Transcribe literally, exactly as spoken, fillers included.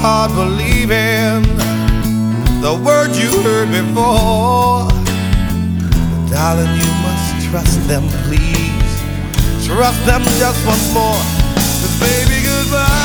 heart believing the words you heard before. But darling, you must trust them, please. Trust them just once more. 'Cause baby, goodbye.